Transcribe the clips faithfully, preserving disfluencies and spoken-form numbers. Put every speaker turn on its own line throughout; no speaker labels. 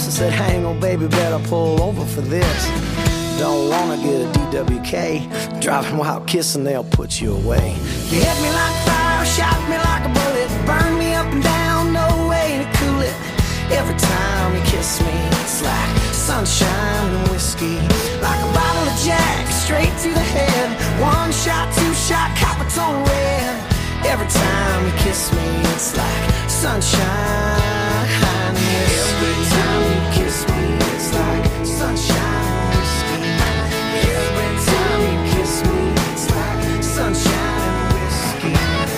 I said, hang on, baby, better pull over for this. Don't wanna get a D W K. Driving while kissing, they'll put you away. You hit me like fire, shot me like a bullet, burn me up and down, no way to cool it. Every time you kiss me, it's like sunshine and whiskey. Like a bottle of Jack, straight to the head. One shot, two shot, Coppertone red. Every time you kiss me, it's like sunshine and whiskey. Every time you kiss me, it's like sunshine and whiskey. Every time you kiss me, it's like sunshine and whiskey.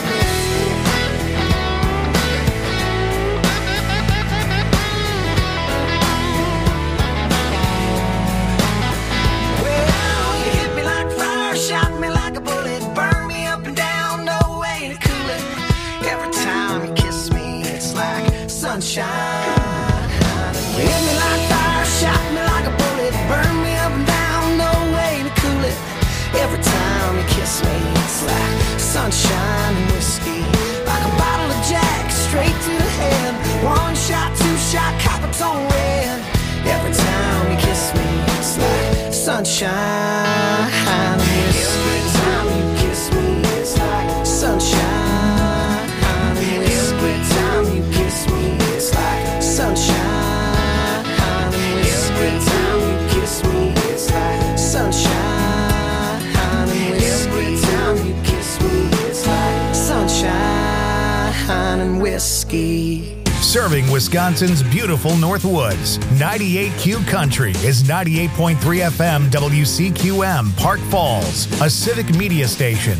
Well, you hit me like fire, shot me like a bullet, burn me up and down, no way to cool it. Every time you kiss me, it's like sunshine. You hit me like fire, shot me like a bullet, burn me up and down, no way to cool it. Every time you kiss me, it's like sunshine and whiskey. Like a bottle of Jack, straight to the head. One shot, two shot, Coppertone red. Every time you kiss me, it's like sunshine and whiskey. Every time you kiss me, it's like sunshine and whiskey. Every time you kiss me, it's like sunshine and whiskey. Every time you kiss me, it's like sunshine and whiskey. Every time you kiss me, it's like sunshine and whiskey.
Serving Wisconsin's beautiful North Woods, ninety-eight Q Country is ninety-eight point three F M W C Q M, Park Falls, a civic media station.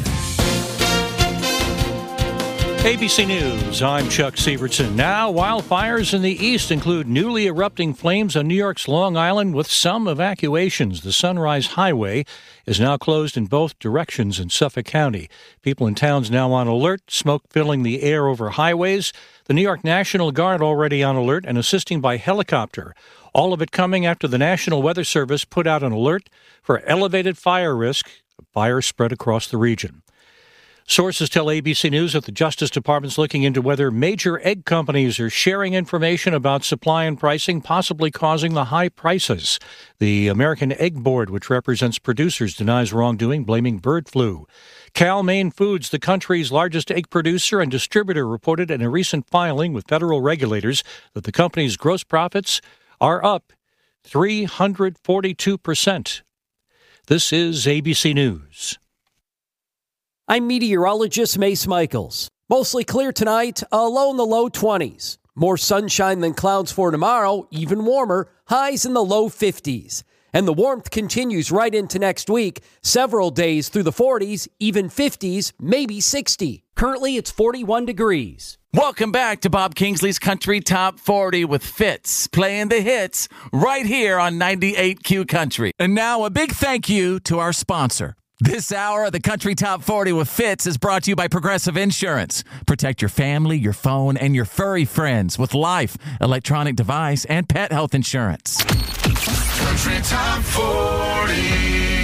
A B C News, I'm Chuck Sievertson. Now, wildfires in the east include newly erupting flames on New York's Long Island with some evacuations. The Sunrise Highway is now closed in both directions in Suffolk County. People in towns now on alert, smoke filling the air over highways. The New York National Guard already on alert and assisting by helicopter. All of it coming after the National Weather Service put out an alert for elevated fire risk. Fire spread across the region. Sources tell A B C News that the Justice Department's looking into whether major egg companies are sharing information about supply and pricing, possibly causing the high prices. The American Egg Board, which represents producers, denies wrongdoing, blaming bird flu. Cal-Maine Foods, the country's largest egg producer and distributor, reported in a recent filing with federal regulators that the company's gross profits are up three hundred forty-two percent. This is A B C News.
I'm meteorologist Mace Michaels. Mostly clear tonight, a low in the low twenties. More sunshine than clouds for tomorrow, even warmer, highs in the low fifties. And the warmth continues right into next week, several days through the forties, even fifties, maybe sixty. Currently, it's forty-one degrees.
Welcome back to Bob Kingsley's Country Top forty with Fitz, playing the hits right here on ninety-eight Q Country. And now a big thank you to our sponsor. This hour of the Country Top forty with Fitz is brought to you by Progressive Insurance. Protect your family, your phone, and your furry friends with life, electronic device, and pet health insurance.
Country Top forty.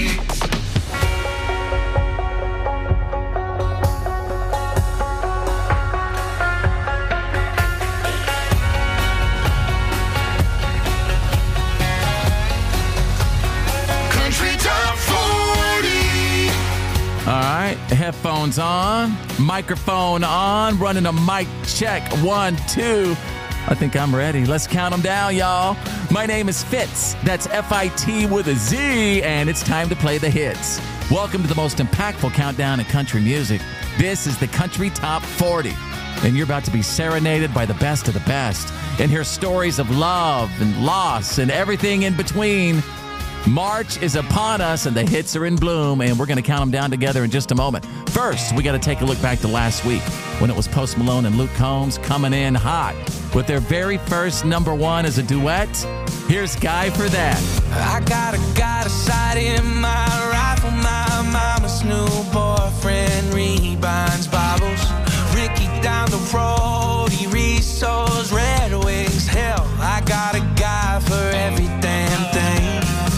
All right, headphones on, microphone on, running a mic check, one, two. I think I'm ready. Let's count them down, y'all. My name is Fitz. That's F I T with a Z, and it's time to play the hits. Welcome to the most impactful countdown in country music. This is the Country Top forty, and you're about to be serenaded by the best of the best and hear stories of love and loss and everything in between. March is upon us, and the hits are in bloom, and we're going to count them down together in just a moment. First, we got to take a look back to last week when it was Post Malone and Luke Combs coming in hot with their very first number one as a duet. Here's Guy for That.
I got a got a sight in my rifle, my mama's new boyfriend rebinds Bibles. Ricky down the road, he reads those Red Wings. Hell, I got a guy for every damn thing.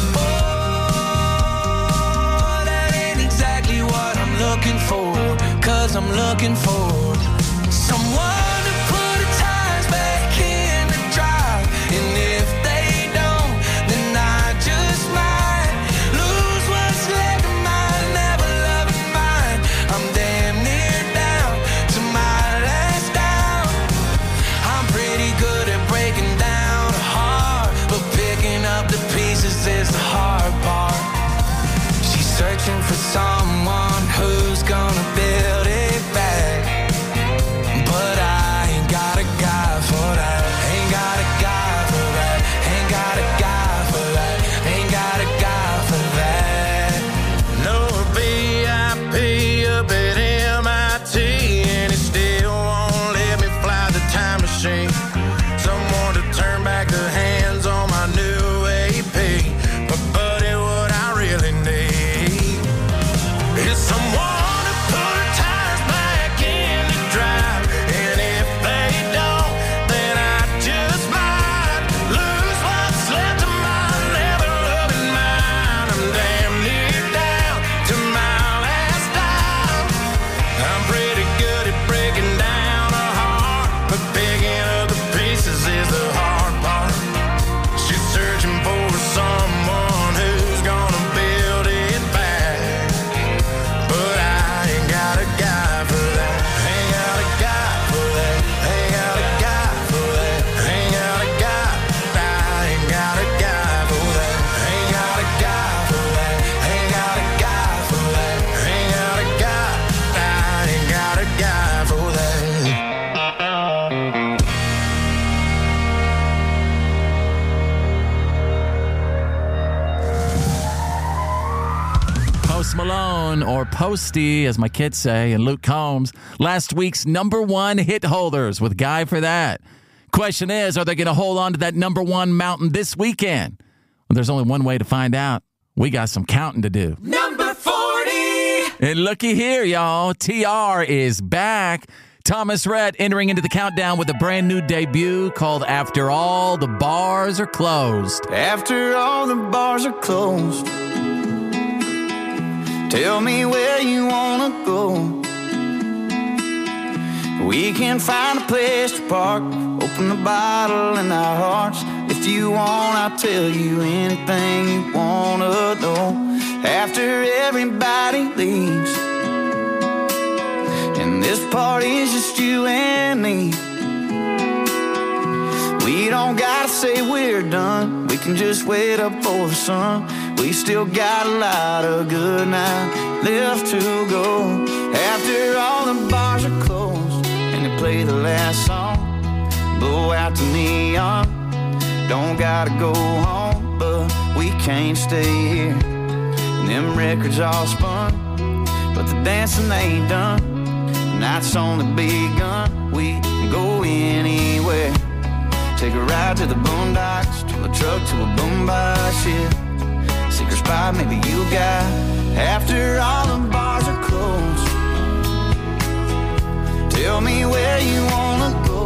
Looking for, cause I'm looking for someone to put the tires back in the drive. And if
Malone, or Posty, as my kids say, and Luke Combs, last week's number one hit holders with Guy for That. Question is, are they going to hold on to that number one mountain this weekend? Well, there's only one way to find out. We got some counting to do.
Number forty!
And looky here, y'all. T R is back. Thomas Rhett entering into the countdown with a brand new debut called After All the Bars Are Closed.
After all the bars are closed, tell me where you wanna go. We can find a place to park, open the bottle in our hearts. If you want, I'll tell you anything you wanna know. After everybody leaves, and this party's just you and me, we don't gotta say we're done. We can just wait up for the sun. We still got a lot of good night left to go. After all the bars are closed and they play the last song, blow out the neon. Don't gotta go home, but we can't stay here. And them records all spun, but the dancing ain't done. Night's only begun. We can go anywhere. Take a ride to the boondocks, to a truck, to a boombox, yeah. Secret spot maybe you got. After all the bars are closed, tell me where you wanna go.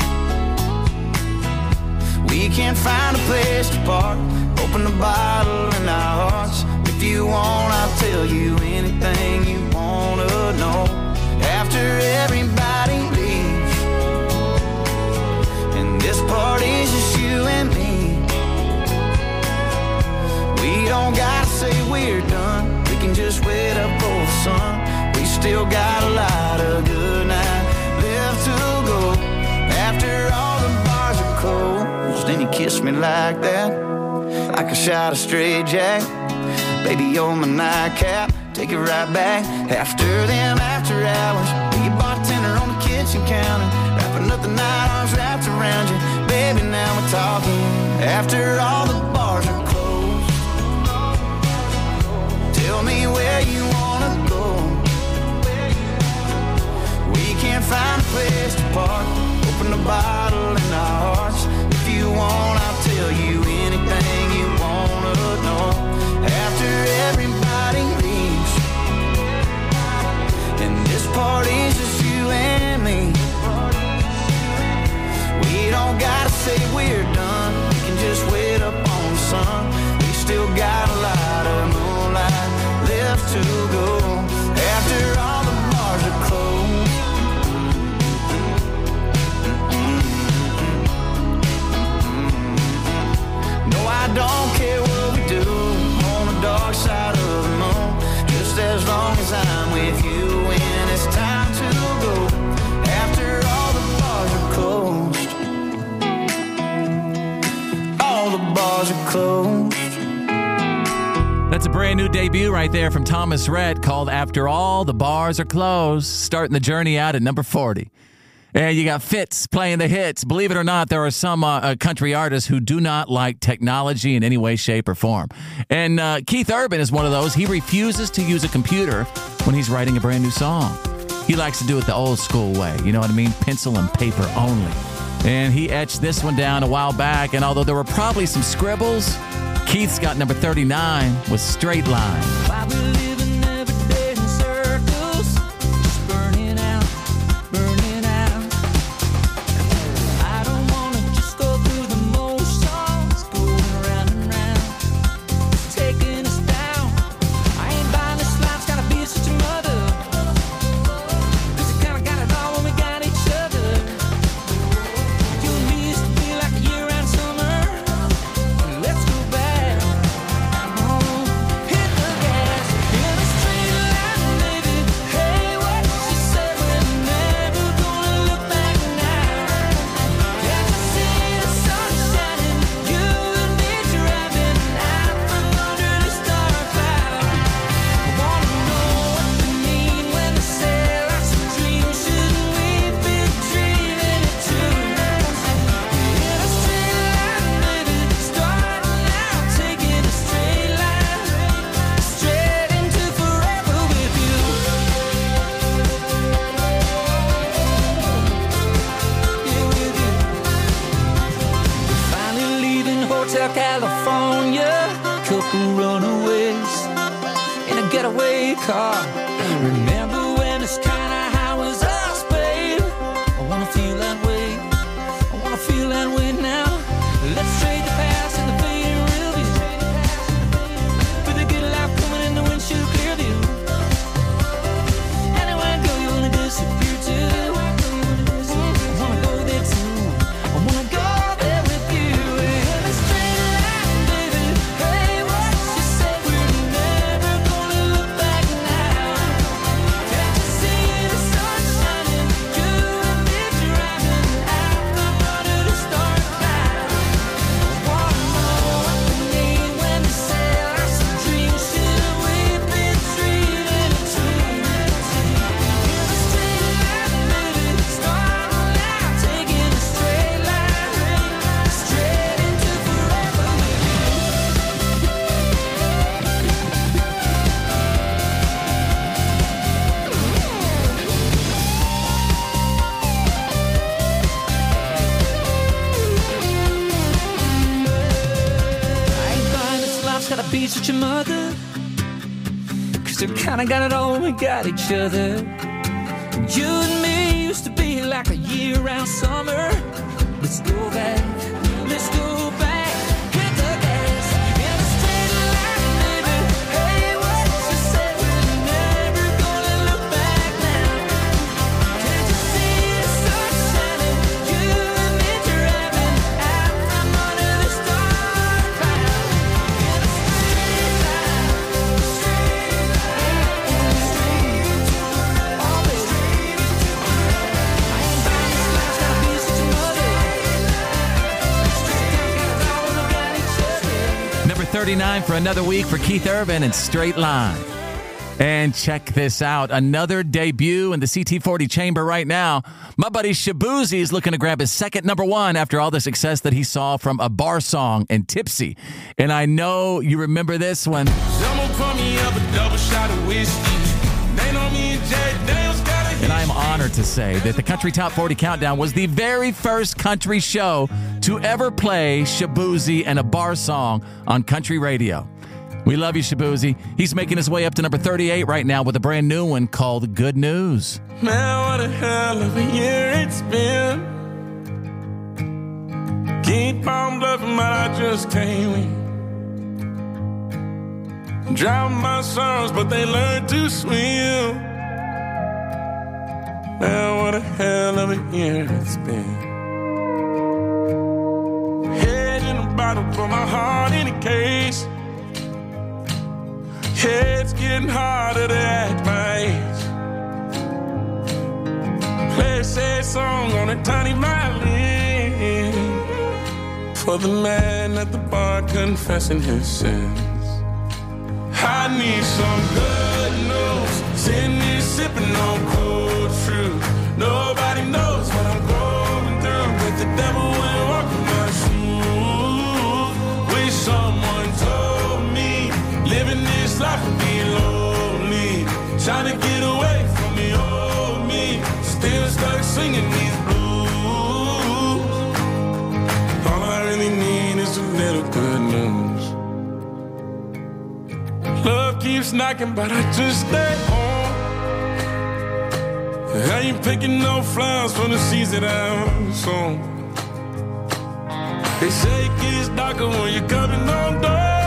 We can't find a place to park, open the bottle in our hearts. If you want, I'll tell you anything you wanna know. After everybody leaves, and this party's just you and me, we don't gotta say we're done. We can just wait up for the sun. We still got a lot of good night left to go. After all the bars are closed, and you kiss me like that, like a shot of straight jack. Baby, you're my nightcap. Take it right back. After them after hours, be a bartender on the kitchen counter, wrapping up the night, arms wrapped around you. Baby, now we're talking. After all the bars are closed, tell me where you wanna go. We can't find a place to park, open the bottle in our hearts. If you want, I'll tell you anything you wanna know. After everybody leaves, and this party's just you and me, we don't gotta say we're done. We can just wait up on the sun. We still got a lot of moonlight left to go. After all the bars are closed, no, I don't care what we do on the dark side of the moon, just as long as I'm with you when it's time to go. After all the bars are closed, all the bars are closed.
That's a brand new debut right there from Thomas Rhett called After All the Bars Are Closed, starting the journey out at number forty. And you got Fitz playing the hits. Believe it or not, there are some uh, uh, country artists who do not like technology in any way, shape, or form. And uh, Keith Urban is one of those. He refuses to use a computer when he's writing a brand new song. He likes to do it the old school way. You know what I mean? Pencil and paper only. And he etched this one down a while back. And although there were probably some scribbles, Keith's got number thirty-nine with Straight Line.
Why we living every day in circles, just burning out, burning out. I don't wanna just go through the motions, going round and round, it's taking us down. I ain't buying this life's gotta be such a mother, 'cause you kinda got it all when we got each other. You and me used to be like a year-round summer. Let's go back. Oh, hit the gas. Hotel California, couple runaways in a getaway car. Remember when it's kinda how was us, babe? I wanna feel that way, I wanna feel that way now. Let's trade the past and the fading real view, for the good life coming in the windshield clear view. Anywhere I go, you wanna disappear too. I wanna go there too, I wanna go there with you. In a straight line, baby, hey, what you say? We're never gonna look back now. Can't you see the sun shining? You and me driving out from under the stars now. I wanna know what we need when they say our some dreams should we've been dreaming a dream. In a straight line, baby, starting out, taking a straight line straight into forever with you. I ain't buying this life's gotta be such a mother, cause they kinda got it all, we got each other. You and me used to be like a year-round summer. Let's go back, let's go back, hit the gas. In a straight line, baby, hey, what you say? We're never gonna look back now. Can't you see the sun shining? You and me driving out from under the star cloud. In a straight line, straight line, straight into always. I ain't buying this life's gotta be such a mother. Straight down, got it all, we got each other.
Number thirty-nine for another week for Keith Urban and Straight Line. And check this out. Another debut in the C T forty chamber right now. My buddy Shabuzi is looking to grab his second number one after all the success that he saw from A Bar Song and Tipsy. And I know you remember this one.
Someone pour me up a double shot of whiskey. They know me and Jay Daniels got a
And I am honored to say that the Country Top forty Countdown was the very first country show to ever play Shabuzi and A Bar Song on country radio. We love you, Shabuzi. He's making his way up to number thirty-eight right now with a brand new one called Good News.
Man, what a hell of a year it's been. Keep on bluffing, but I just can't win. Drown my sorrows, but they learn to swim. Man, what a hell of a year it's been. Head in a bottle, put my heart in a case. It's getting harder to act my age. Play a sad song on a tiny violin for the man at the bar confessing his sins. I need some good news. Sitting here sipping on cold fruit. Nobody knows what I'm going through, but the devil will walk in my shoes. Wish someone told me living this life would be lonely. Trying to get away from the old me. Still stuck singing these blues. All I really need is a little good news. Love keeps knocking, but I just stay home. I ain't picking no flowers from the seeds that I'm sown. They say it gets darker when you're coming on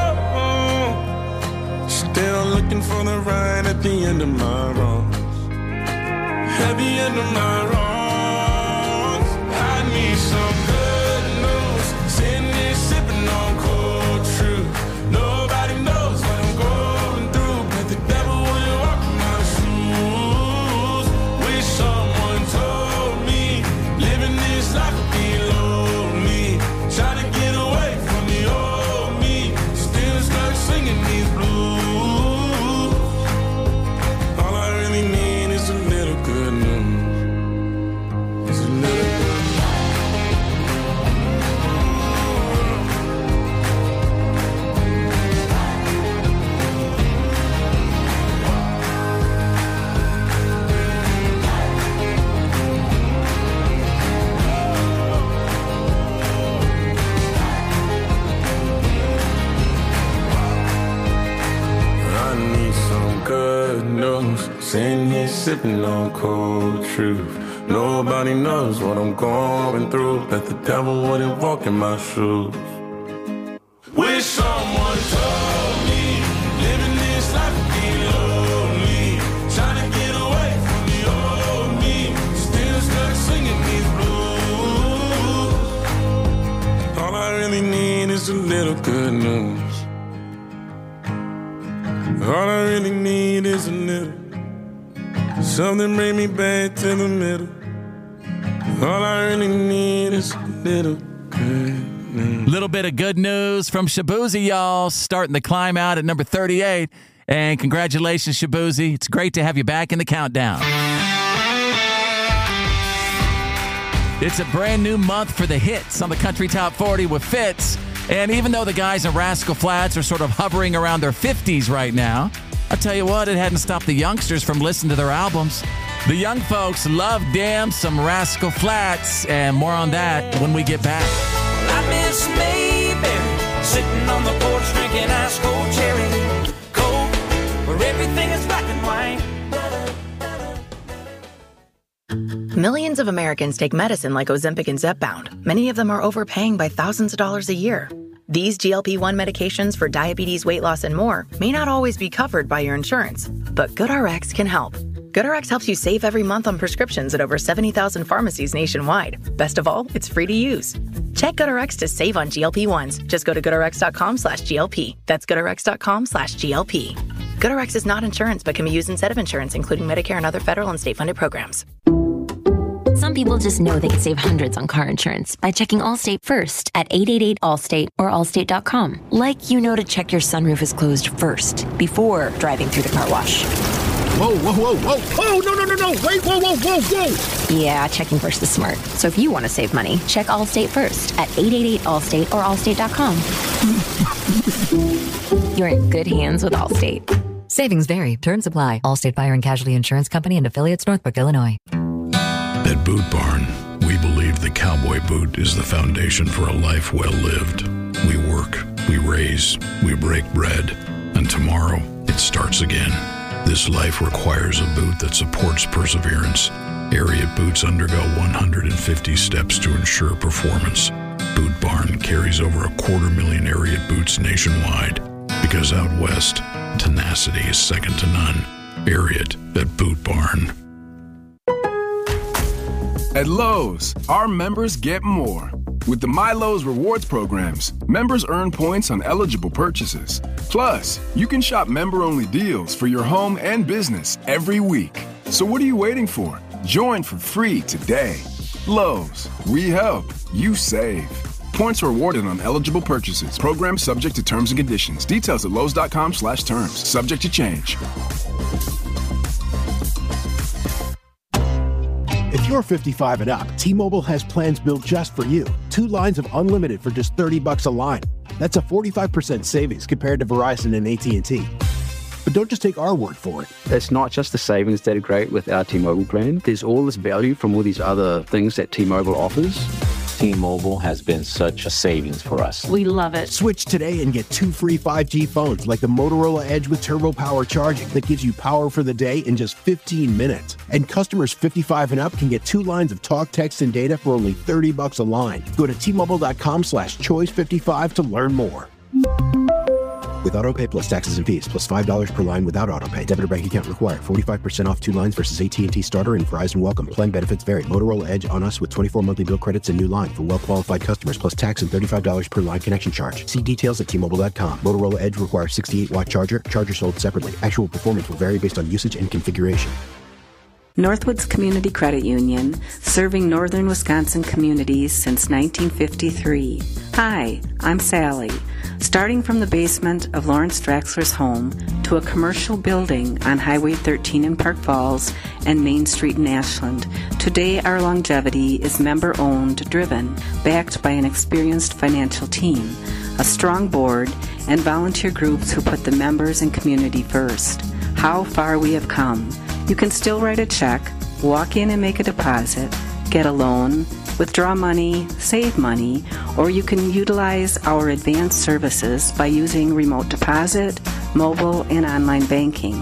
down. Still looking for the right at the end of my wrongs. At the end of my wrongs, I need some good news. Sitting here sipping on cold truth. Nobody knows what I'm going through, but the devil will walk in my shoes. Wish someone told me living this life would be lonely. Trying to get away from the old me. Still stuck singing these blues. All I really need is a little good news. Is a little Sitting here sipping on cold truth. Nobody knows what I'm going through. Bet the devil wouldn't walk in my shoes. Wish someone told me living this life would be lonely. Trying to get away from the old me. Still stuck singing these blues. All I really need is a little good news. All I really need is a little. Something bring me back to the middle. All I really need is a little good news.
Little bit of good news from Shaboozey, y'all. Starting the climb out at number thirty-eight. And congratulations, Shaboozey. It's great to have you back in the countdown. It's a brand new month for the hits on the Country Top forty with Fitz. And even though the guys in Rascal Flatts are sort of hovering around their fifties right now, I'll tell you what, it hadn't stopped the youngsters from listening to their albums. The young folks love damn some Rascal Flatts, and more on that when we get back.
I miss Mayberry, sitting on the porch drinking ice cold cherry coke, where everything is black and white.
Millions of Americans take medicine like Ozempic and Zepbound. Many of them are overpaying by thousands of dollars a year. These G L P one medications for diabetes, weight loss, and more may not always be covered by your insurance, but GoodRx can help. GoodRx helps you save every month on prescriptions at over seventy thousand pharmacies nationwide. Best of all, it's free to use. Check GoodRx to save on G L P ones. Just go to goodrx.com slash GLP. That's goodrx.com slash GLP. GoodRx is not insurance, but can be used instead of insurance, including Medicare and other federal and state-funded programs.
Some people just know they could save hundreds on car insurance by checking Allstate first at eight eight eight Allstate or allstate dot com. Like you know to check your sunroof is closed first before driving through the car wash.
Whoa, whoa, whoa, whoa. Oh, no, no, no, no. Wait, whoa, whoa, whoa, whoa.
Yeah, checking first is smart. So if you want to save money, check Allstate first at eight eight eight Allstate or allstate dot com. You're in good hands with Allstate.
Savings vary. Terms apply. Allstate Fire and Casualty Insurance Company and affiliates, Northbrook, Illinois.
At Boot Barn, we believe the cowboy boot is the foundation for a life well lived. We work, we raise, we break bread, and tomorrow it starts again. This life requires a boot that supports perseverance. Ariat boots undergo one hundred fifty steps to ensure performance. Boot Barn carries over a quarter million Ariat boots nationwide. Because out west, tenacity is second to none. Ariat at Boot Barn.
At Lowe's, our members get more. With the MyLowe's Rewards programs, members earn points on eligible purchases. Plus, you can shop member-only deals for your home and business every week. So what are you waiting for? Join for free today. Lowe's, we help, you save. Points are awarded on eligible purchases. Program subject to terms and conditions. Details at lowes.com slash terms. Subject to change.
If you're fifty-five and up, T-Mobile has plans built just for you. Two lines of unlimited for just thirty bucks a line. That's a forty-five percent savings compared to Verizon and A T and T. But don't just take our word for it.
It's not just the savings that are great with our T-Mobile plan. There's all this value from all these other things that T-Mobile offers.
T-Mobile has been such a savings for us.
We love it.
Switch today and get two free five G phones like the Motorola Edge with Turbo Power charging that gives you power for the day in just fifteen minutes. And customers fifty-five and up can get two lines of talk, text, and data for only thirty bucks a line. Go to T-Mobile.com slash choice 55 to learn more. With AutoPay plus taxes and fees, plus five dollars per line without AutoPay. Debit or bank account required. forty-five percent off two lines versus A T and T Starter and Verizon Welcome. Plan benefits vary. Motorola Edge on us with twenty-four monthly bill credits and new line for well-qualified customers, plus tax and thirty-five dollars per line connection charge. See details at T Mobile dot com. Motorola Edge requires sixty-eight watt charger. Charger sold separately. Actual performance will vary based on usage and configuration.
Northwoods Community Credit Union, serving northern Wisconsin communities since nineteen fifty-three. Hi, I'm Sally. Starting from the basement of Lawrence Draxler's home to a commercial building on Highway thirteen in Park Falls and Main Street in Ashland, today our longevity is member-owned, driven, backed by an experienced financial team, a strong board, and volunteer groups who put the members and community first. How far we have come. You can still write a check, walk in and make a deposit, get a loan, withdraw money, save money, or you can utilize our advanced services by using remote deposit, mobile, and online banking.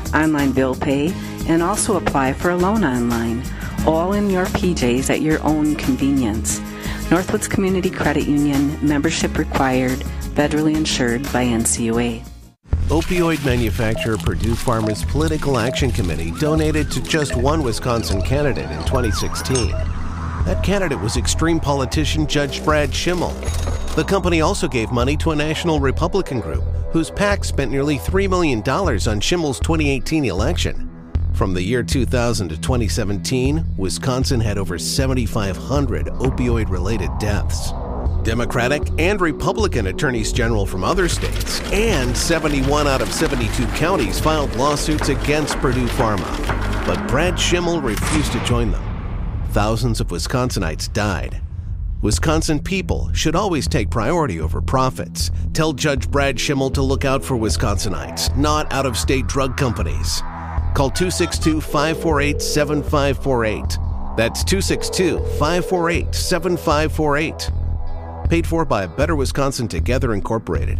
online bill pay, and also apply for a loan online, all in your P Js at your own convenience. Northwoods Community Credit Union, membership required, federally insured by N C U A.
Opioid manufacturer Purdue Pharma's Political Action Committee donated to just one Wisconsin candidate in twenty sixteen. That candidate was extreme politician Judge Brad Schimmel. The company also gave money to a national Republican group whose PAC spent nearly three million dollars on Schimmel's twenty eighteen election. From the year two thousand to twenty seventeen, Wisconsin had over seventy-five hundred opioid-related deaths. Democratic and Republican attorneys general from other states and seventy-one out of seventy-two counties filed lawsuits against Purdue Pharma. But Brad Schimmel refused to join them. Thousands of Wisconsinites died. Wisconsin people should always take priority over profits. Tell Judge Brad Schimmel to look out for Wisconsinites, not out-of-state drug companies. Call two six two, five four eight, seven five four eight. That's two six two, five four eight, seven five four eight. Paid for by Better Wisconsin Together Incorporated.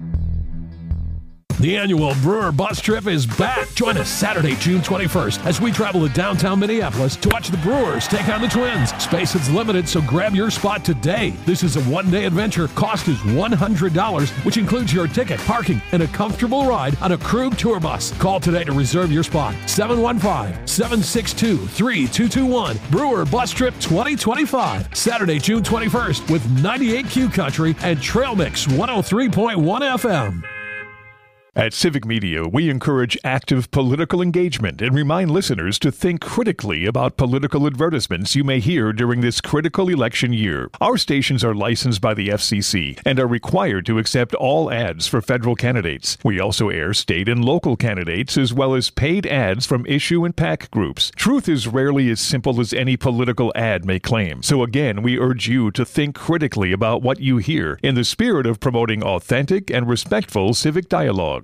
The annual Brewer Bus Trip is back. Join us Saturday, June twenty-first, as we travel to downtown Minneapolis to watch the Brewers take on the Twins. Space is limited, so grab your spot today. This is a one-day adventure. Cost is one hundred dollars, which includes your ticket, parking, and a comfortable ride on a Krug tour bus. Call today to reserve your spot. seven one five, seven six two, three two two one. Brewer Bus Trip twenty twenty-five. Saturday, June twenty-first, with ninety-eight Q Country and Trail Mix one oh three point one F M.
At Civic Media, we encourage active political engagement and remind listeners to think critically about political advertisements you may hear during this critical election year. Our stations are licensed by the F C C and are required to accept all ads for federal candidates. We also air state and local candidates as well as paid ads from issue and PAC groups. Truth is rarely as simple as any political ad may claim. So again, we urge you to think critically about what you hear in the spirit of promoting authentic and respectful civic dialogue.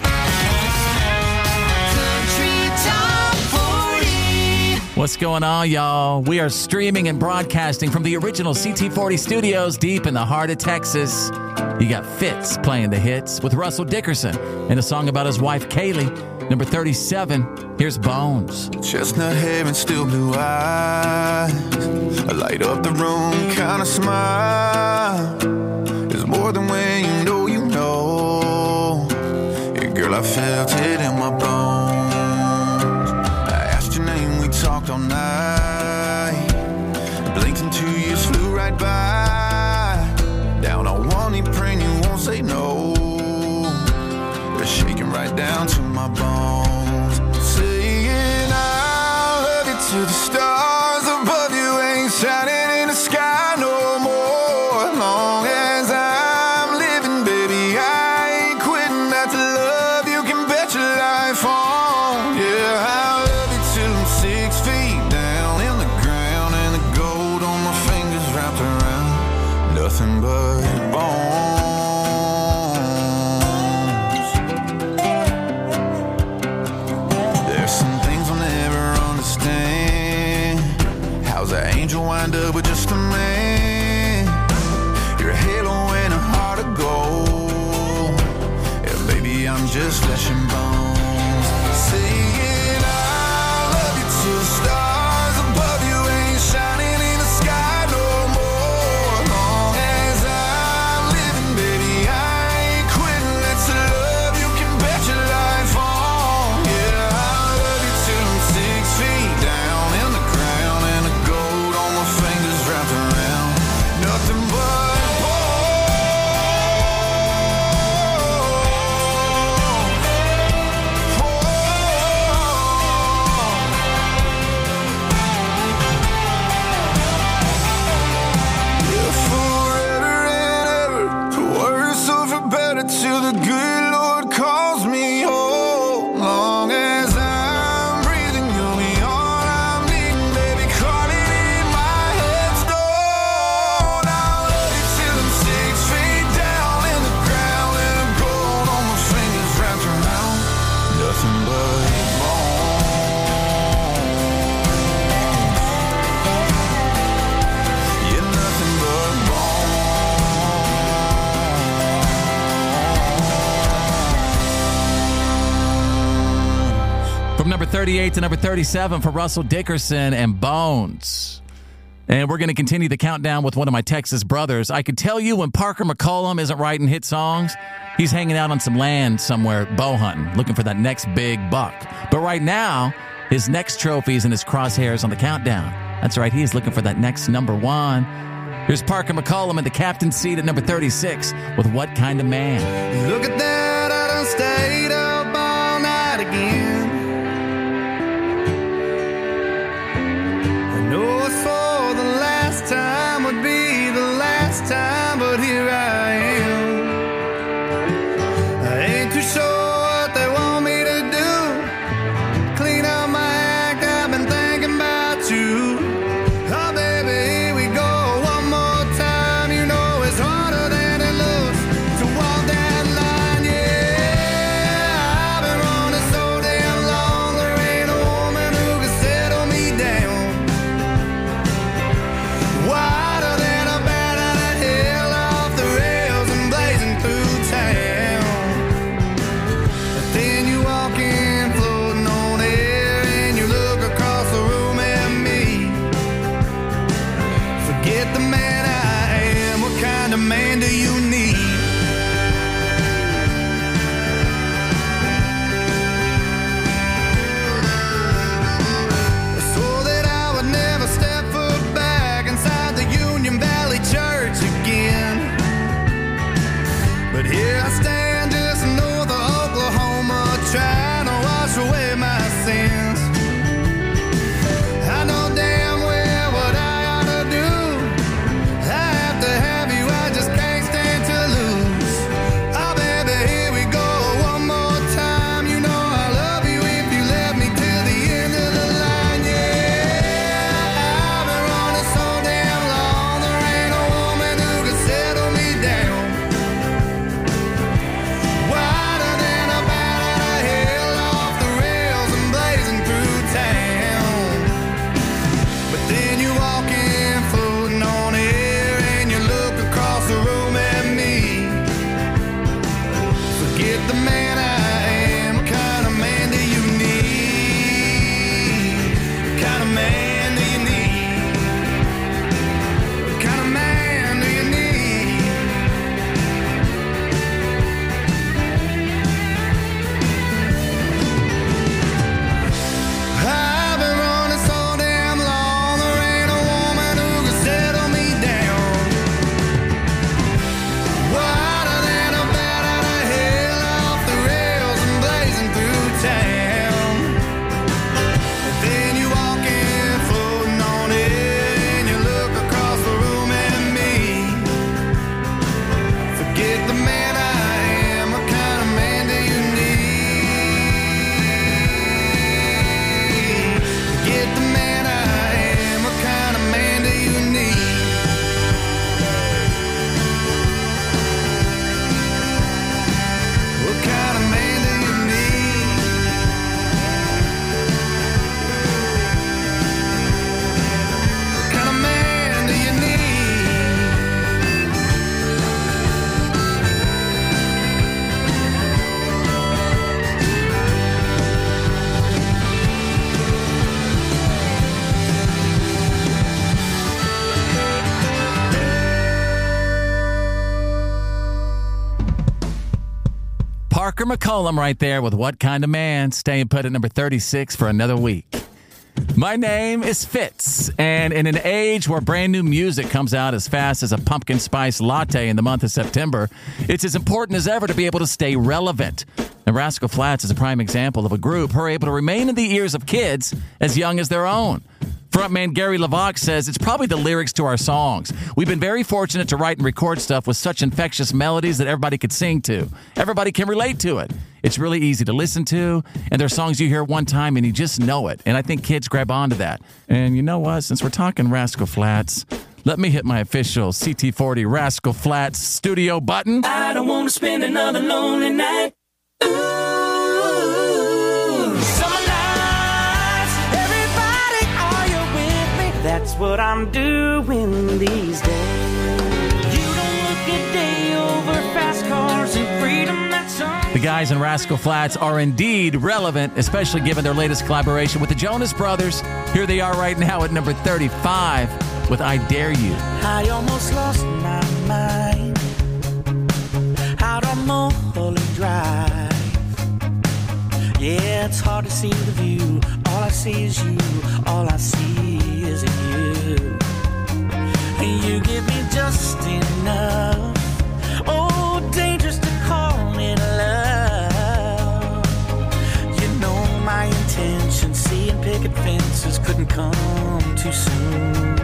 What's going on, y'all? We are streaming and broadcasting from the original C T forty studios deep in the heart of Texas. You got Fitz playing the hits with Russell Dickerson and a song about his wife, Kaylee. Number thirty-seven, here's Bones.
Chestnut hair and still blue eyes, a light up the room kind of smile. It's more than when you know you know. Yeah, girl, I felt it in my bones. Talked all night, blinked and two years flew right by. Down on one knee praying you won't say no. We're shaking right down to my bones, saying I love you to the stars above you ain't shining in the sky no more. Long as I'm living, baby, I ain't quitting. That's a love you can bet your life on. Yeah, I six feet down in the ground and the gold on my fingers wrapped around nothing but bones. There's some things I'll never understand. How's an angel wind up with just a man? You're a halo and a heart of gold. Yeah, baby, I'm just flesh and bones. Saying to the stars above you ain't shining in the sky no more. Long as I'm living, baby, I ain't quitting. That's a love you can bet your life on. Yeah, I love you till I'm six feet down in the ground and the gold on my fingers wrapped around nothing but bones.
From number thirty-eight to number thirty-seven for Russell Dickerson and Bones. And we're going to continue the countdown with one of my Texas brothers. I can tell you when Parker McCollum isn't writing hit songs, he's hanging out on some land somewhere, bow hunting, looking for that next big buck. But right now, his next trophy is in his crosshairs on the countdown. That's right, he is looking for that next number one. Here's Parker McCollum in the captain's seat at number thirty-six with What Kind of Man?
Look at that, I done stayed up all night again. I know it's for the last time, would be the last time, but here I am. I ain't too sure what they want me to do. Clean up my act, I've been thinking about you. Oh baby, here we go one more time. You know it's harder than it looks to walk that line, yeah. I've been running so damn long, there ain't a woman who can settle me down. Wider than a bat out of hell, off the rails and blazing through town. But then you walk in, floating on air, and you look across the room at me. Forget the man I am, what kind of man do you need? I swore that I would never step foot back inside the Union Valley Church again. But here I stand just north of Oklahoma, trying to wash away my sins. I know damn well what I ought to do. I have to have you, I just can't stand to lose. Oh baby, here we go one more time. You know I love you if you let me till the end of the line, yeah. I've been running so damn long, there ain't a woman who can settle me down. Wider than a bat out of hell, off the rails and blazing through town. But then you walk in, floating on air, and you look across the room at me. Forget the man I am, what kind of man do you need? What kind of man do you need? What kind of man do you need? I've been running so damn long, there ain't a woman who can settle me down. Wider than a bat out of hell, off the rails and blazing through town. And then you walk in, floating on air, and you look across the room at me. Forget the man I am, what kind of man do you need? Forget the man I am, what kind of man do you need? What kind of man do you need? What kind of man do you need?
Parker McCollum right there with What Kind of Man, staying put at number thirty-six for another week. My name is Fitz, and in an age where brand new music comes out as fast as a pumpkin spice latte in the month of September, it's as important as ever to be able to stay relevant. And Rascal Flatts is a prime example of a group who are able to remain in the ears of kids as young as their own. Frontman Gary LaVox says it's probably the lyrics to our songs. We've been very fortunate to write and record stuff with such infectious melodies that everybody could sing to. Everybody can relate to it. It's really easy to listen to, and there are songs you hear one time and you just know it. And I think kids grab onto that. And you know what? Since we're talking Rascal Flatts, let me hit my official C T forty Rascal Flatts studio button.
I don't want to spend another lonely night. Ooh, summer nights, everybody, are you with me? That's what I'm doing these days. You don't look a day over fast cars and freedom, that's on.
The guys in Rascal Flatts are indeed relevant, especially given their latest collaboration with the Jonas Brothers. Here they are right now at number thirty-five with I Dare You.
I almost lost my mind out on Mulholland Drive. Yeah, it's hard to see the view. All I see is you. All I see is you. And you give me just enough. Oh, dangerous to call it love. You know my intention. Seeing picket fences couldn't come too soon.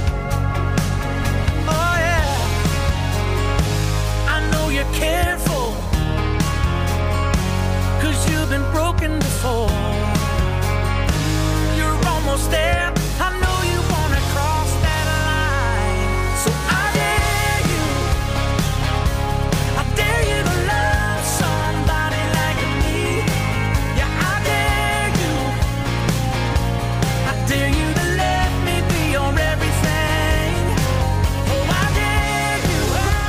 Oh yeah, I know you're careful, 'cause you've been broken before. You're almost there. I know you wanna cross that line. So I dare you. I dare you to love somebody like me. Yeah, I dare you. I dare you to let me be your everything. Oh, I dare you.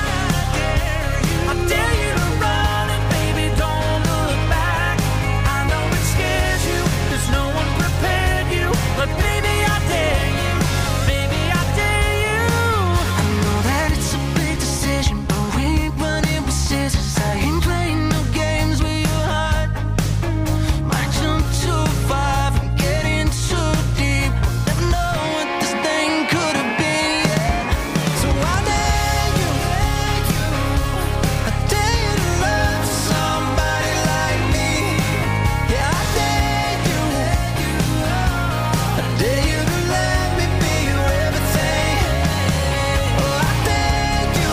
I dare you to run and baby don't look back. I know it scares you, 'cause no one prepared you. But baby, I dare you. Baby, I dare you. I know that it's a big decision, but we ain't running with scissors. I ain't playing no games with your heart. Might jump too far and get in too deep. Never know what this thing could have been. Yeah. So I dare you. I dare you to love somebody like me. Yeah, I dare you. I dare you to let me be your everything. Oh, I dare you.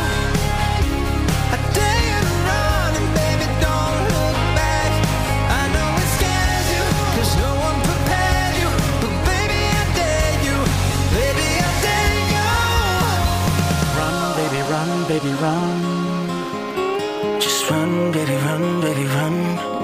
I dare you to run and baby don't look back. I know it scares you, 'cause no one prepared you. But baby, I dare you. Baby, I dare you. Run, baby, run, baby, run. Just run, baby, run, baby, run.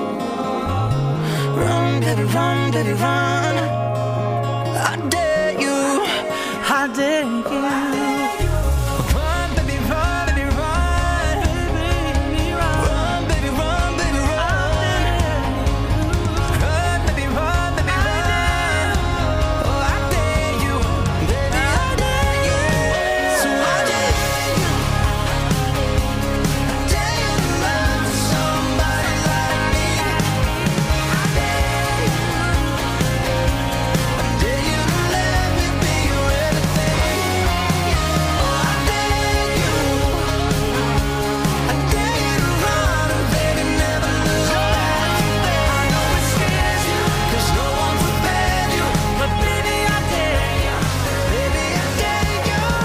Run, baby, run, baby, run. I dare you. I dare you. Run, baby, run, baby, run. Run, baby, run, baby, run. Run, baby, run, baby, run. Oh, I dare you. Baby, I dare you. So I dare you. I dare you to love somebody like me. I dare you. I dare you to let me be your everything. Oh, I dare you. I dare you to run and baby never look back. I know it scares you, 'cause no one prepared you. But baby, I dare you. Baby, I dare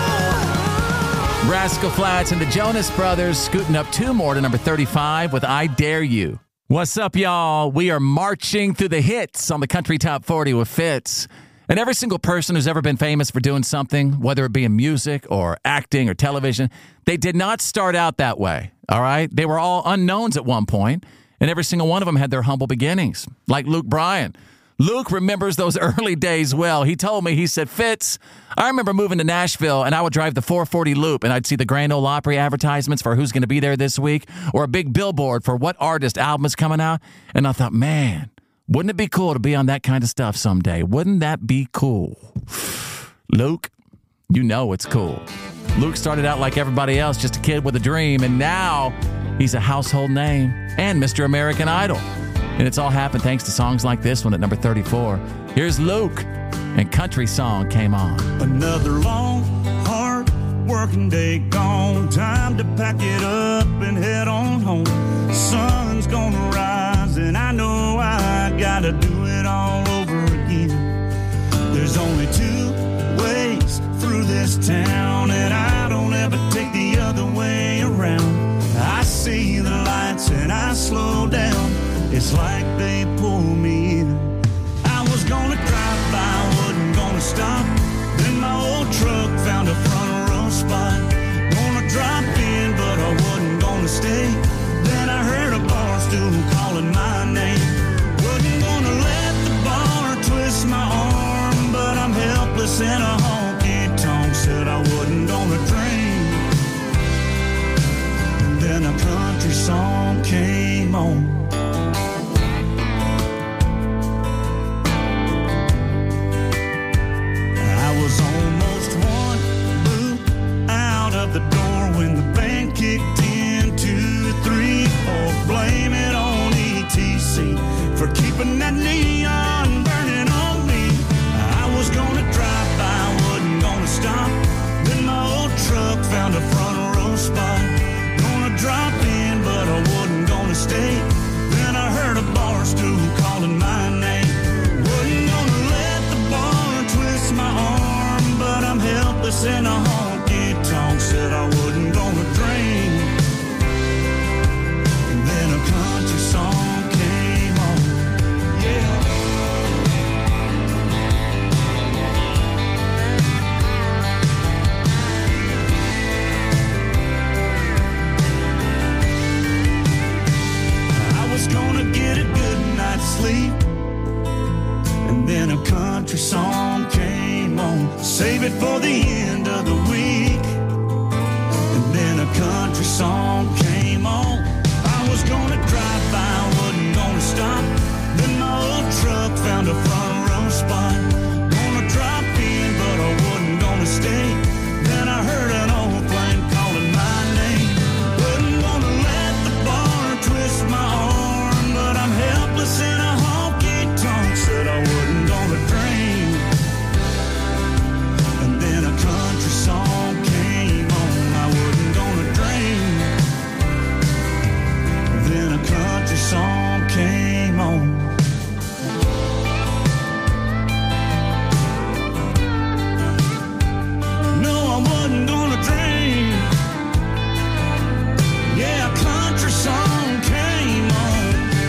you.
Rascal Flatts and the Jonas Brothers scooting up two more to number thirty-five with I Dare You. What's up, y'all? We are marching through the hits on the Country Top forty with Fitz. And every single person who's ever been famous for doing something, whether it be in music or acting or television, they did not start out that way, all right? They were all unknowns at one point, and every single one of them had their humble beginnings, like Luke Bryan. Luke remembers those early days well. He told me, he said, Fitz, I remember moving to Nashville, and I would drive the four forty loop, and I'd see the Grand Ole Opry advertisements for who's going to be there this week, or a big billboard for what artist album is coming out. And I thought, man, wouldn't it be cool to be on that kind of stuff someday? Wouldn't that be cool? Luke, you know it's cool. Luke started out like everybody else, just a kid with a dream, and now he's a household name and Mister American Idol. And it's all happened thanks to songs like this one at number thirty-four. Here's Luke, and Country Song came on.
Another long, hard working day gone. Time to pack it up and head on home. Sun's gonna rise and I know I gotta do it all over again. There's only two ways through this town, and I don't ever take the other way around. I see the lights and I slow down. It's like they pull me in. I was gonna drive by, wasn't gonna stop. Then my old truck found a front row spot. Gonna drop in, but I wasn't gonna stay. Then I heard a bar stool calling my name. Wasn't gonna let the bar twist my arm, but I'm helpless in a honky-tonk. Said I wasn't gonna drink. And then a country song came came on. I was almost one boot out of the door when the band kicked in. Two, three, four, blame it on E T C for keeping that neon burning on me. I was gonna drive by, wasn't gonna stop. Then my old truck found a front row spot. Gonna drop in, but I wasn't gonna stay. Then I heard a bar stool calling my name. Wasn't gonna let the bar twist my arm, but I'm helpless in a honky tonk. Said I wasn't gonna drink. And then a country song came on. Yeah. Gonna get a good night's sleep, and then a country song came on. Save it for the end of the week, and then a country song came on. I was gonna drive by, wasn't gonna stop. Then my old truck found a front row spot. Gonna drop in, but I wasn't gonna stay. Then I heard an old flame calling my name. Wasn't gonna let the bar twist my arm, but I'm helpless in a honky-tonk. Said I wasn't gonna drink. And then a country song came on. I wasn't gonna drink. Then a country song came on. No, I wasn't gonna drink. Yeah, a country song came on.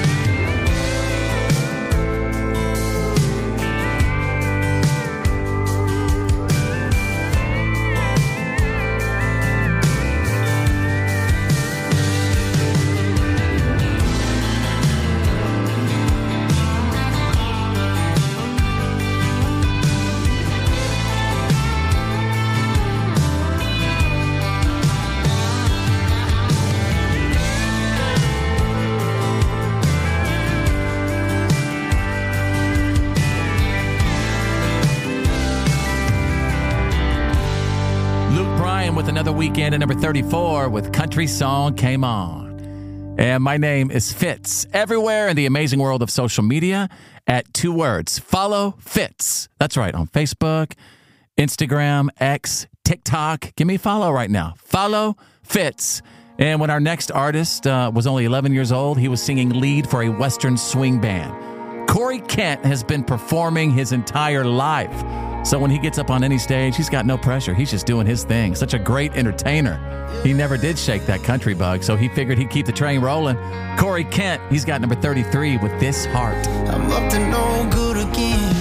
With another weekend at number thirty-four with Country Song Came On. And my name is Fitz. Everywhere in the amazing world of social media at two words. Follow Fitz. That's right. On Facebook, Instagram, X, TikTok. Give me a follow right now. Follow Fitz. And when our next artist uh, was only eleven years old, he was singing lead for a Western swing band. Corey Kent has been performing his entire life. So when he gets up on any stage, he's got no pressure. He's just doing his thing. Such a great entertainer. He never did shake that country bug, so he figured he'd keep the train rolling. Corey Kent, he's got number thirty-three with This Heart.
I'm up to no good again,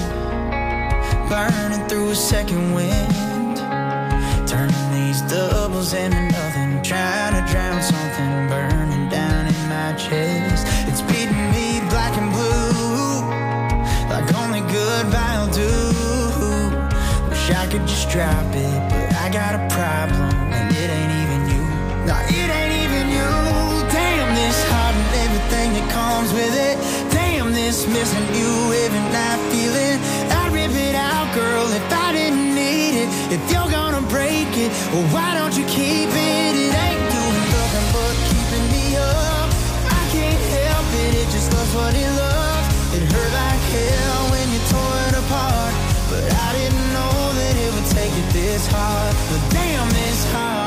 burning through a second wind, turning these doubles into nothing, trying to drown something burning down in my chest. It's beating me black and blue, like only goodbye will do. Wish I could just drop it, but I got a problem, and it ain't even you. No, it ain't even you. Damn, this heart and everything that comes with it. Damn, this missing you every night feeling. I'd rip it out, girl, if I didn't need it. If you're gonna break it, well, why don't you keep it? It ain't doing nothing but keeping me up. I can't help it, it just loves what it loves. It hurt like hell when you tore it apart, but I didn't know that it would take it this hard. But damn, this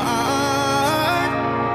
hard.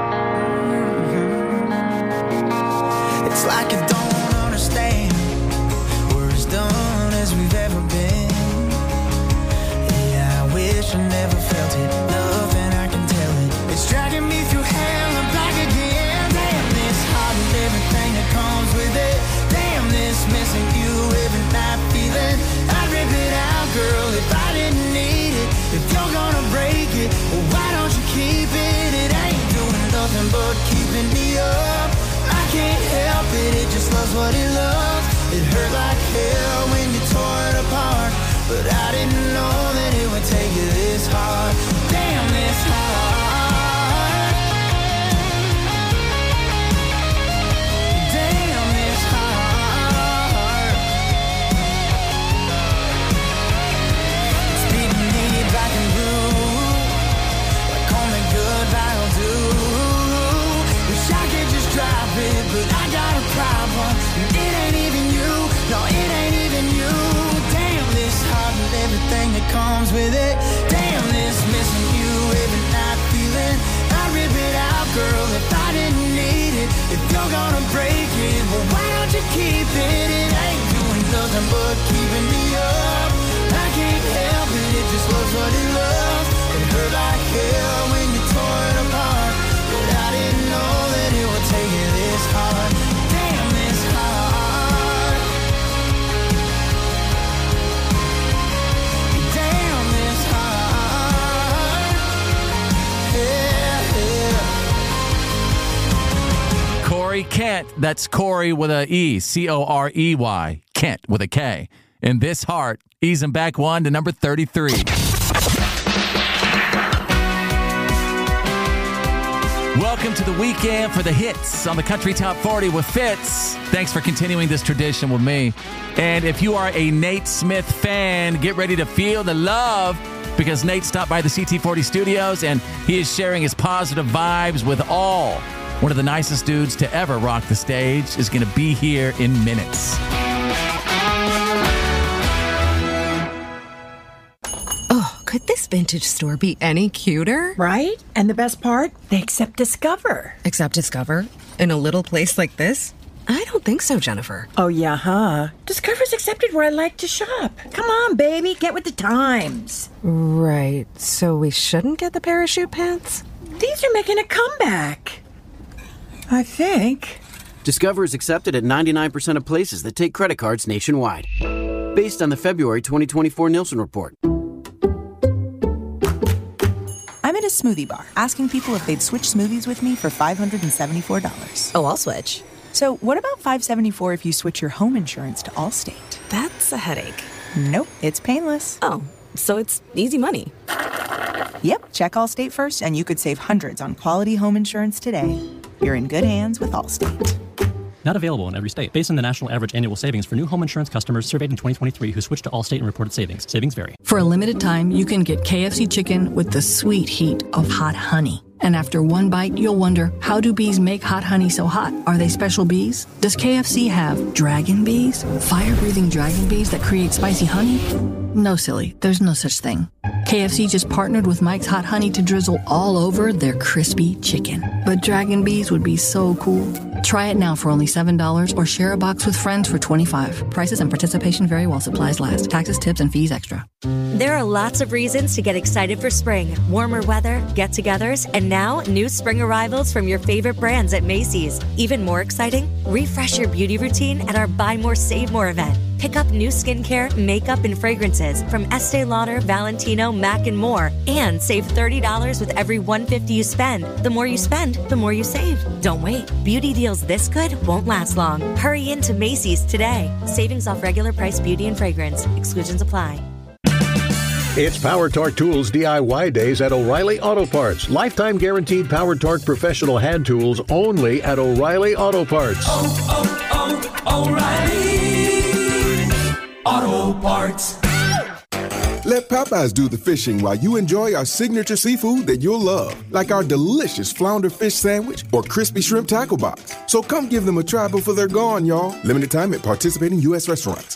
Mm-hmm. It's like you don't understand. We're as done as we've ever been. Yeah, I wish I never felt it. Nothing I can tell it. It's dragging me through hell and back again. Damn, this heart and everything that comes with it. Damn, this missing you every night feeling. I'd rip it out, girl, if I didn't need it. If you're gonna break it, well, why don't you keep it? It ain't doing nothing but keeping me up. I can't help it, it just loves what it loves. It hurt like hell when you tore it apart, but I didn't know that it would take you this hard. Damn, this hard. but I got a problem. It ain't even you, no, it ain't even you. Damn, this heart and everything that comes with it. Damn, this missing you every night feeling. I'd rip it out, girl, if I didn't need it. If you're gonna break it, well, why don't you keep it? It ain't doing nothing but keeping me up. I can't help it, it just loves what it loves. It hurt like hell when you tore it apart, but I didn't know that it would take it this hard. Damn, this hard. Damn, this hard. Yeah, yeah.
Corey Kent. That's Corey with a E. C O R E Y. Kent with a K. In This Heart, easing back one to number thirty-three. Welcome to the weekend for the hits on the Country Top forty with Fitz. Thanks for continuing this tradition with me. And if you are a Nate Smith fan, get ready to feel the love because Nate stopped by the C T forty studios and he is sharing his positive vibes with all. One of the nicest dudes to ever rock the stage is going to be here in minutes.
Could this vintage store be any cuter?
Right? And the best part? They accept Discover.
Accept Discover? In a little place like this? I don't think so, Jennifer.
Oh, yeah, huh? Discover's accepted where I like to shop. Come on, baby, get with the times.
Right. So we shouldn't get the parachute pants?
These are making a comeback. I think.
Discover is accepted at ninety-nine percent of places that take credit cards nationwide. Based on the February twenty twenty-four Nielsen report.
I'm at a smoothie bar, asking people if they'd switch smoothies with me for five hundred seventy-four dollars.
Oh, I'll switch.
So what about five hundred seventy-four dollars if you switch your home insurance to Allstate?
That's a headache.
Nope, it's painless.
Oh, so it's easy money.
Yep, check Allstate first and you could save hundreds on quality home insurance today. You're in good hands with Allstate.
Not available in every state. Based on the national average annual savings for new home insurance customers surveyed in twenty twenty-three who switched to Allstate and reported savings. Savings vary.
For a limited time, you can get K F C chicken with the sweet heat of hot honey. And after one bite, you'll wonder, how do bees make hot honey so hot? Are they special bees? Does K F C have dragon bees? Fire-breathing dragon bees that create spicy honey? No, silly. There's no such thing. K F C just partnered with Mike's Hot Honey to drizzle all over their crispy chicken. But dragon bees would be so cool. Try it now for only seven dollars or share a box with friends for twenty-five dollars. Prices and participation vary while supplies last. Taxes, tips, and fees extra.
There are lots of reasons to get excited for spring. Warmer weather, get-togethers, and now new spring arrivals from your favorite brands at Macy's. Even more exciting, refresh your beauty routine at our Buy More, Save More event. Pick up new skincare, makeup, and fragrances from Estee Lauder, Valentino, MAC, and more. And save thirty dollars with every one hundred fifty dollars you spend. The more you spend, the more you save. Don't wait. Beauty deals this good won't last long. Hurry into Macy's today. Savings off regular price beauty and fragrance. Exclusions apply.
It's Power Torque Tools D I Y days at O'Reilly Auto Parts. Lifetime guaranteed Power Torque professional hand tools only at O'Reilly Auto Parts.
Oh, oh, oh, O'Reilly Auto Parts.
Let Popeyes do the fishing while you enjoy our signature seafood that you'll love, like our delicious flounder fish sandwich or crispy shrimp tackle box. So come give them a try before they're gone, y'all. Limited time at participating U S restaurants.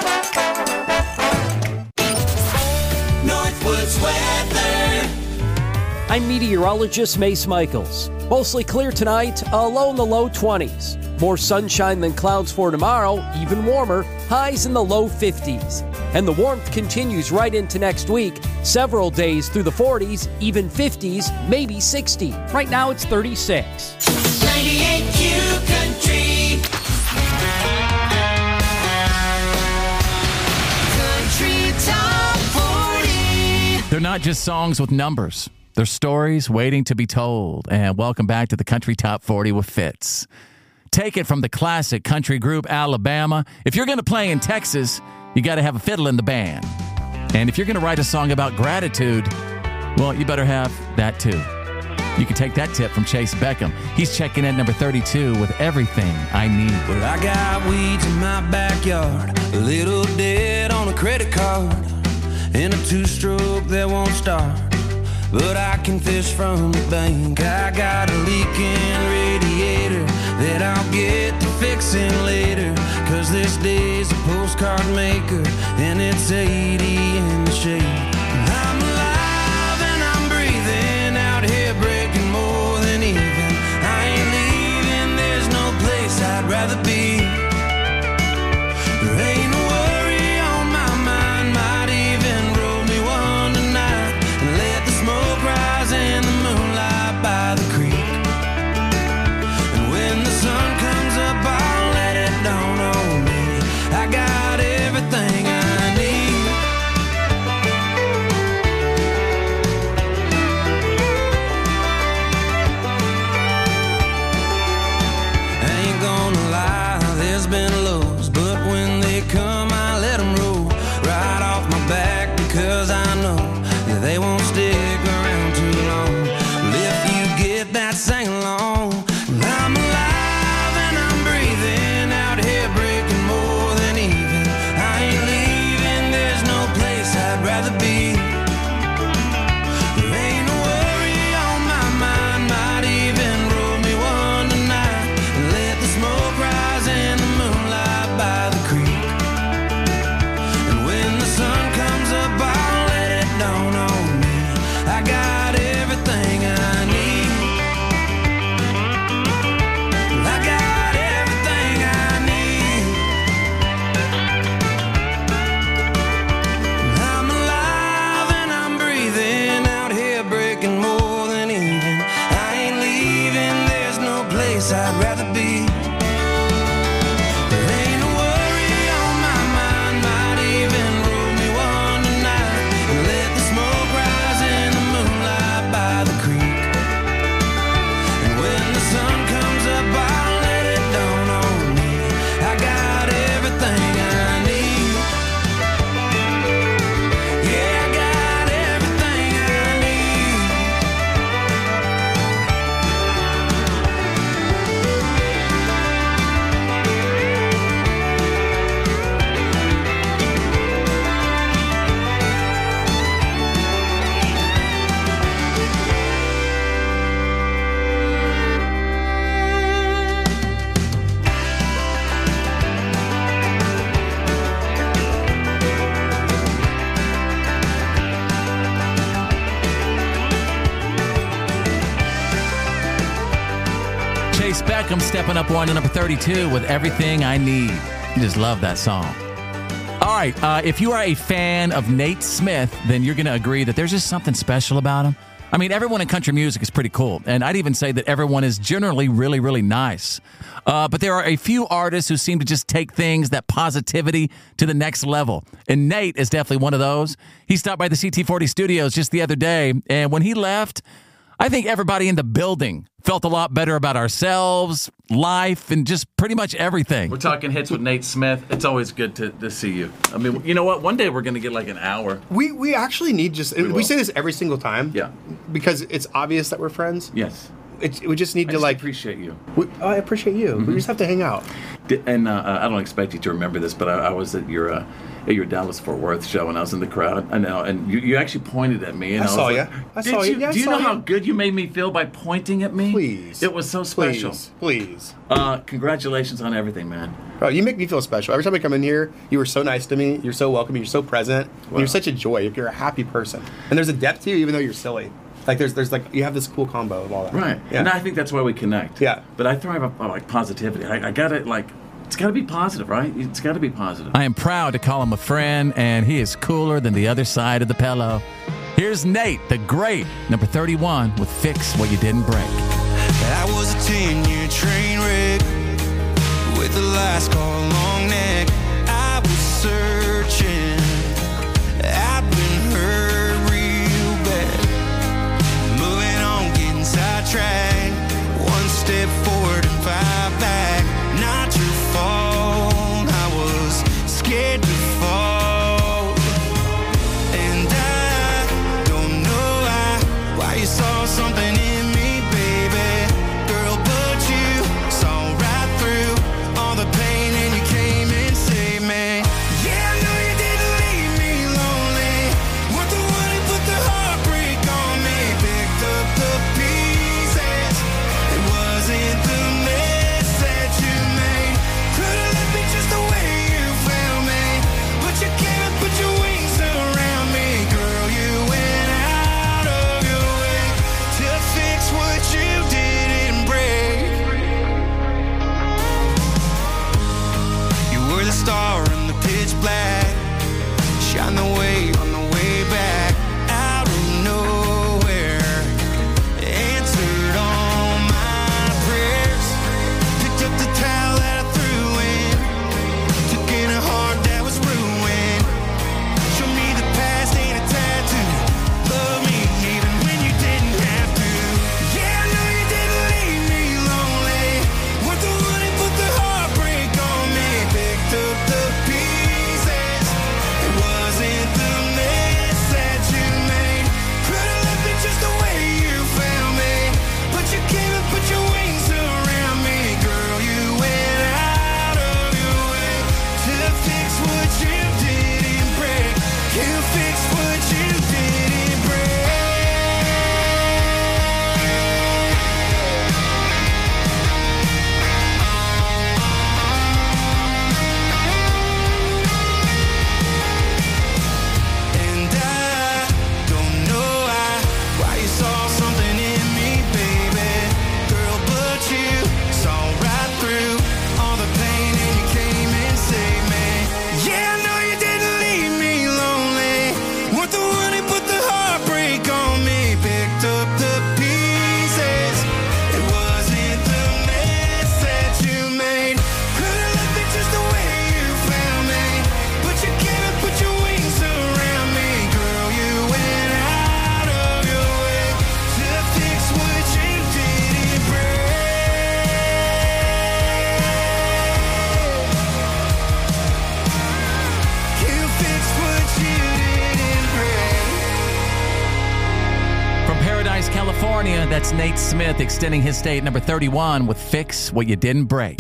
Weather. I'm meteorologist Mace Michaels. Mostly clear tonight, a low in the low twenties. More sunshine than clouds for tomorrow, even warmer, highs in the low fifties. And the warmth continues right into next week. Several days through the forties, even fifties, maybe sixty. Right now it's thirty-six.
ninety-eight Q Country. Country Top forty.
They're not just songs with numbers. They're stories waiting to be told. And welcome back to the Country Top forty with Fitz. Take it from the classic country group Alabama. If you're going to play in Texas, you got to have a fiddle in the band. And if you're going to write a song about gratitude, well, you better have that too. You can take that tip from Chase Beckham. He's checking in at number thirty-two with Everything I Need.
Well, I got weeds in my backyard, a little debt on a credit card, and a two-stroke that won't start. But I can fish from the bank. I got a leaking radiator that I'll get place I'd rather be. There ain't a worry on my mind, might even roll me one tonight. And let the smoke rise in the moonlight by the creek. And when the sun comes up, I'll let it dawn on me. I got everything I need. Yeah, I got everything I need.
Chase Beckham stepping up one to number thirty-two with Everything I Need. I just love that song. All right, uh, if you are a fan of Nate Smith, then you're going to agree that there's just something special about him. I mean, everyone in country music is pretty cool, and I'd even say that everyone is generally really, really nice. Uh, but there are a few artists who seem to just take things, that positivity, to the next level. And Nate is definitely one of those. He stopped by the C T forty studios just the other day, and when he left, I think everybody in the building felt a lot better about ourselves, life, and just pretty much everything.
We're talking hits with Nate Smith. It's always good to, to see you. I mean, you know what? One day we're going to get like an hour.
We we actually need just, we, we say this every single time.
Yeah.
Because it's obvious that we're friends.
Yes.
It, we just need
I
to
just
like.
appreciate you.
We, oh, I appreciate you.
Mm-hmm.
We just have to hang out.
Di- And uh, I don't expect you to remember this, but I, I was at your uh, at your Dallas Fort Worth show, and I was in the crowd. I know, and you, you actually pointed at me. And
I
I, was
saw
like,
ya. I
Did
saw
you,
ya. Yeah, I
Do you
saw
know
ya.
how good you made me feel by pointing at me?
Please.
It was so special.
Please. Please.
Uh, congratulations on everything, man.
Bro, you make me feel special. Every time I come in here, you were so nice to me. You're so welcoming. You're so present. And
Wow.
you're such a joy. You're a happy person. And there's a depth to you, even though you're silly. Like there's, there's like you have this cool combo of all that.
Right.
Yeah.
And I think that's why we connect.
Yeah.
But I thrive on like positivity. I, I got it. Like it's got to be positive, right? It's got to be positive.
I am proud to call him a friend, and he is cooler than the other side of the pillow. Here's Nate, the great, number thirty-one, with Fix What You Didn't Break.
I was a ten-year train wreck with the last call long neck. I was searching. I've been hurt real bad. Moving on, getting sidetracked. One step forward and five back. Not your fault. I was scared to fall. And I don't know why, why you saw something in me, baby. Girl, but you saw right through all the pain and you came
That's Nate Smith extending his stay at number thirty-one with Fix What You Didn't Break.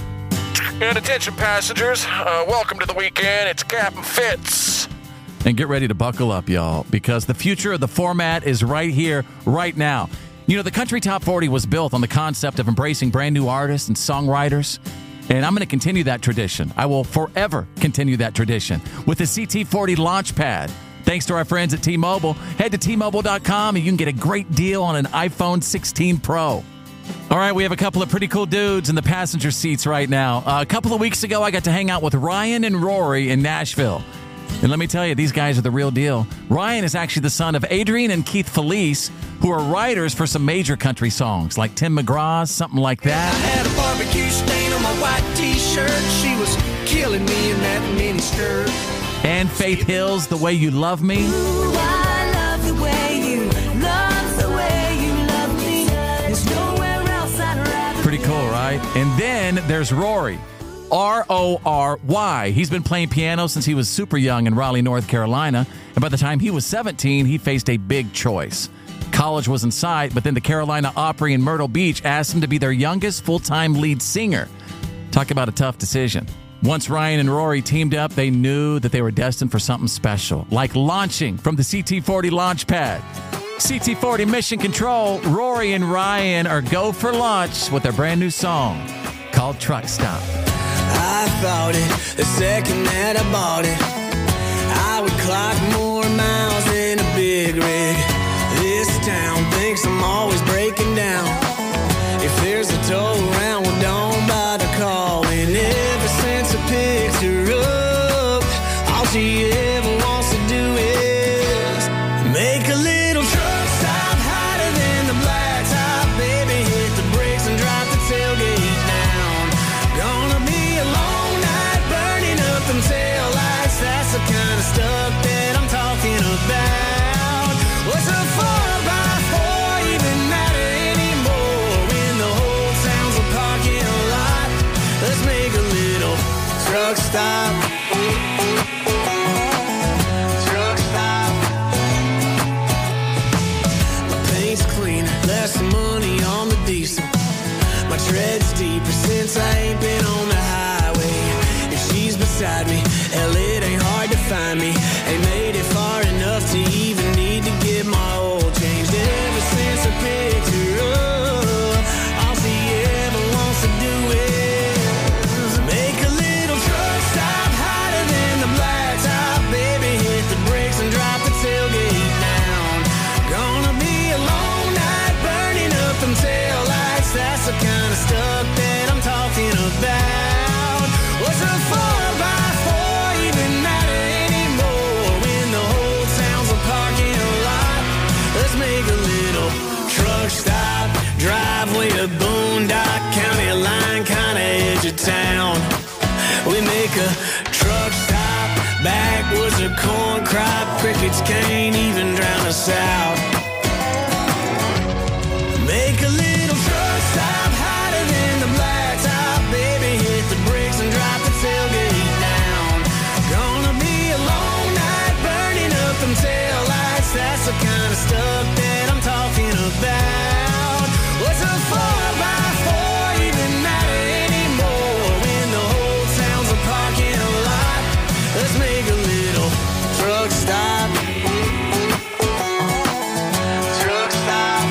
And attention passengers, uh, welcome to the weekend. It's Captain Fitz.
And get ready to buckle up, y'all, because the future of the format is right here, right now. You know, the Country Top forty was built on the concept of embracing brand new artists and songwriters. And I'm going to continue that tradition. I will forever continue that tradition with the C T forty Launchpad. Thanks to our friends at T-Mobile. Head to T Mobile dot com and you can get a great deal on an iPhone sixteen Pro. All right, we have a couple of pretty cool dudes in the passenger seats right now. Uh, a couple of weeks ago, I got to hang out with Ryan and Rory in Nashville. And let me tell you, these guys are the real deal. Ryan is actually the son of Adrian and Keith Felice, who are writers for some major country songs, like Tim McGraw's, something like that.
I had a barbecue stain on my white t-shirt. She was killing me in that mini skirt.
And Faith Hill's The Way You Love Me.
Ooh, I love the way you love the way you love me. There's nowhere else I'd rather.
Pretty cool, right? And then there's Rory. R O R Y. He's been playing piano since he was super young in Raleigh, North Carolina. And by the time he was seventeen, he faced a big choice. College was in sight, but then the Carolina Opry in Myrtle Beach asked him to be their youngest full-time lead singer. Talk about a tough decision. Once Ryan and Rory teamed up, they knew that they were destined for something special, like launching from the C T forty Launchpad. C T forty Mission Control, Rory and Ryan are go for launch with their brand new song called Truck Stop.
I thought it the second that I bought it. I would clock more miles than a big rig. This town thinks I'm always breaking down. If there's a toll around, well, don't bother calling. Ever since I picked her up, all she ever wants to do is make a little truck stop hotter than the blacktop. Baby, hit the brakes and drop the tailgate down. Gonna be a long night burning up them taillights. That's the kind of stuff that I'm talking about. What's a four by four even matter anymore when the whole town's a parking lot? Let's make a little truck stop. Truck stop. My paint's cleaner, less money on the diesel. My tread's deeper since I ain't been on the highway. If she's beside me, hell, it ain't hard to find me. Ain't made it far enough to even need to get my oil changed. Ever since I picked her up, all she ever wants to do is make a little truck stop hotter than the blacktop. Baby, hit the brakes and drop the tailgate down. Gonna be a long night burning up them taillights. That's the kind of stuff that I'm talking about. What's a four by four even matter anymore when the whole town's a parking lot? Let's make a little truck stop, driveway to Boondock, county line, kinda edge of town. We make a truck stop, backwoods a corn crop, crickets can't even drown us out. Make a little truck stop hotter than the blacktop. Baby, hit the brakes and drop the tailgate down. Gonna be a long night burning up them taillights. That's the kind of stuff that I'm talking about. What's a four by four even matter anymore when the whole town's a parking lot? Let's make a little truck stop. Truck stop.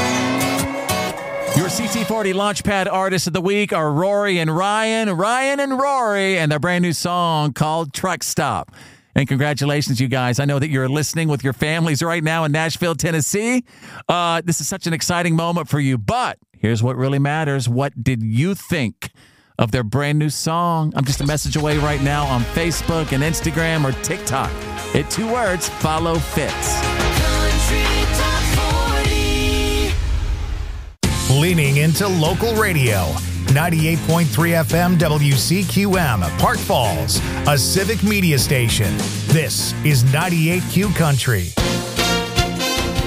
Your C T forty Launchpad Artists of the Week are Rory and Ryan, Ryan and Rory, and their brand new song called Truck Stop. And congratulations, you guys. I know that you're listening with your families right now in Nashville, Tennessee. Uh, this is such an exciting moment for you. But here's what really matters. What did you think of their brand new song? I'm just a message away right now on Facebook and Instagram or TikTok. It two words, follow Fitz.
Leaning into local radio. ninety-eight point three F M W C Q M, Park Falls, a civic media station. This is ninety-eight Q Country.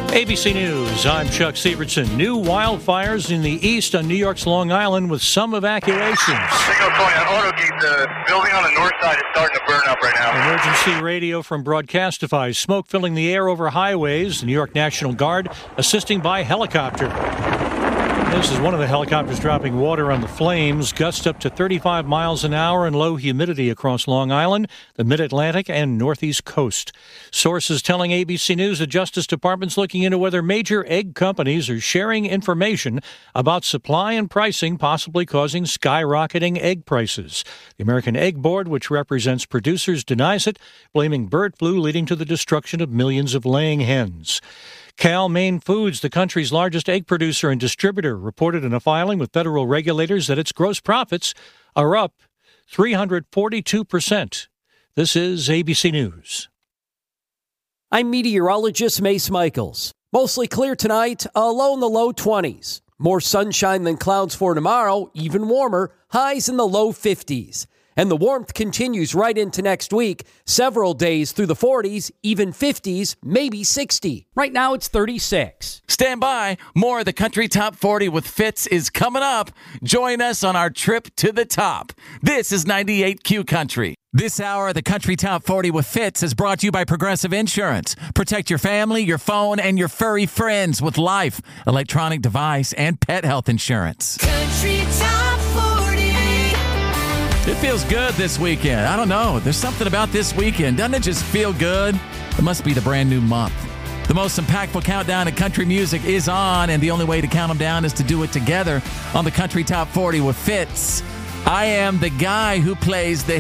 A B C News, I'm Chuck Sievertson. New wildfires in the east on New York's Long Island with some evacuations.
Signal Tony on AutoGate, the building on the north side is starting to burn up right now.
Emergency radio from Broadcastify. Smoke filling the air over highways. The New York National Guard assisting by helicopter. This is one of the helicopters dropping water on the flames. Gusts up to thirty-five miles an hour and low humidity across Long Island, the Mid-Atlantic, and Northeast Coast. Sources telling A B C News the Justice Department's looking into whether major egg companies are sharing information about supply and pricing, possibly causing skyrocketing egg prices. The American Egg Board, which represents producers, denies it, blaming bird flu leading to the destruction of millions of laying hens. Cal-Maine Foods, the country's largest egg producer and distributor, reported in a filing with federal regulators that its gross profits are up three hundred forty-two percent. This is A B C News.
I'm meteorologist Mace Michaels. Mostly clear tonight, a low in the low twenties. More sunshine than clouds for tomorrow, even warmer, highs in the low fifties. And the warmth continues right into next week. Several days through the forties, even fifties, maybe sixty. Right now it's thirty-six.
Stand by. More of the Country Top forty with Fitz is coming up. Join us on our trip to the top. This is ninety-eight Q Country. This hour of the Country Top forty with Fitz is brought to you by Progressive Insurance. Protect your family, your phone, and your furry friends with life, electronic device, and pet health insurance.
Country Top forty.
It feels good this weekend. I don't know. There's something about this weekend. Doesn't it just feel good? It must be the brand new month. The most impactful countdown in country music is on, and the only way to count them down is to do it together on the Country Top forty with Fitz. I am the guy who plays the